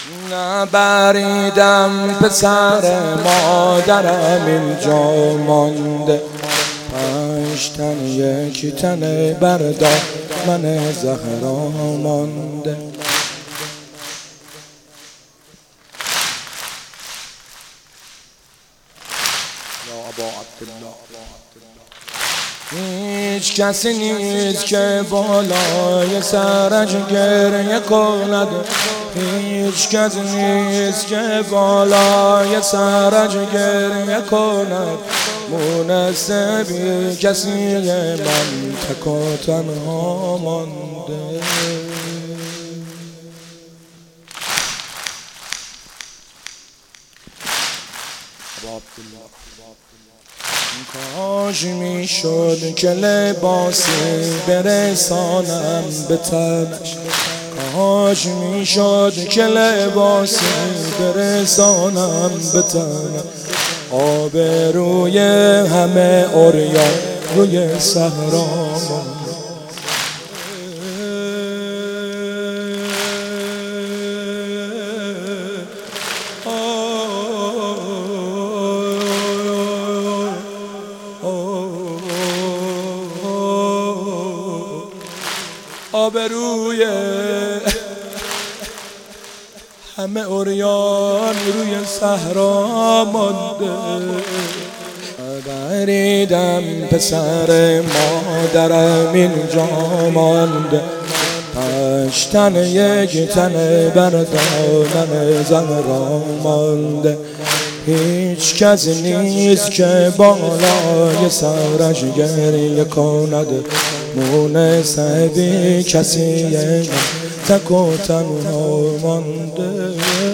نبریدم پسر مادرم اینجا مانده، 5 تن یکی تن بردار من زهرا مانده. هیچ کسی نیست که بالای سرش گریه کند، هیچ کسی نیست که بالای سرش گریه کند. مونسه بی کسی من تک و تنها مانده. کاش میشد که لباسی برسانم به تنش، کاش میشد که لباسی برسانم به تنش. آبروی همه عریان روی صحرا مانده. آبروی همه عریان روی صحرا مانده. بریدم پسر مادرم اینجا مانده، 5 تن یک تن بردارم زهرا مانده. هیچ کس نیست که بالای سرش گریه کند، مونسه بی کسی تک و تنها مانده.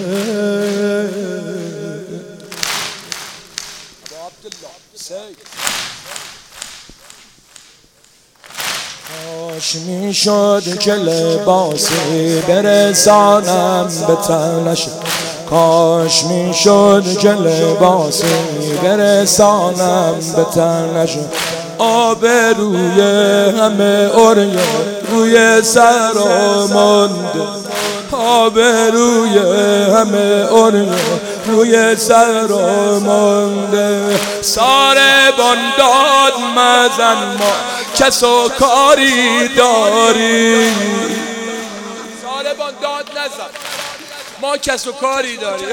کاش میشد که لباسی برسانم به تنش، کاش میشد که لباسی برسانم به تنش. آبروی همه عریان روی صحرا مانده، آبروی همه عریان روی صحرا مانده. ساربان داد مزن ما کس و کاری داریم، ساربان داد نزن ما کس و کاری داریم.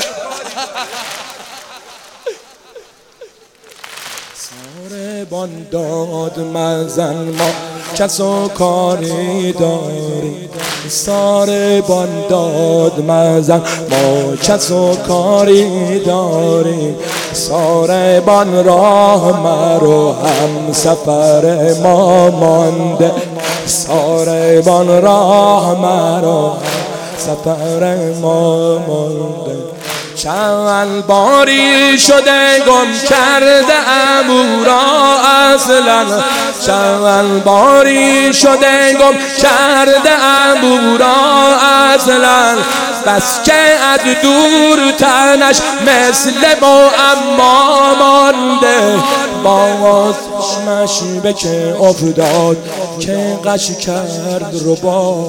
ساربان داد مزن ما کس و کاری داریم، ساربان داد مزن ما کس و کاری داریم. ساربان راه مرو هم سفر ما مانده، ساربان راه مرو سفر ما مانده. چند باری شده گم کرده ام او را اصلا، چند باری شده گم کرده ام او را اصلا. بس که از دور تنش مثل معما مانده، باز چشمش به که افتاد که غش کرد ربا.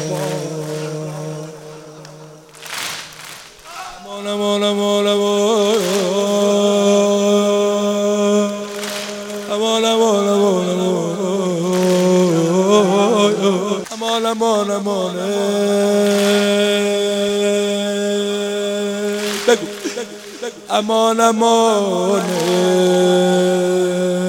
مولا مولا مولا مولا مولا مولا مولا بگو امان امان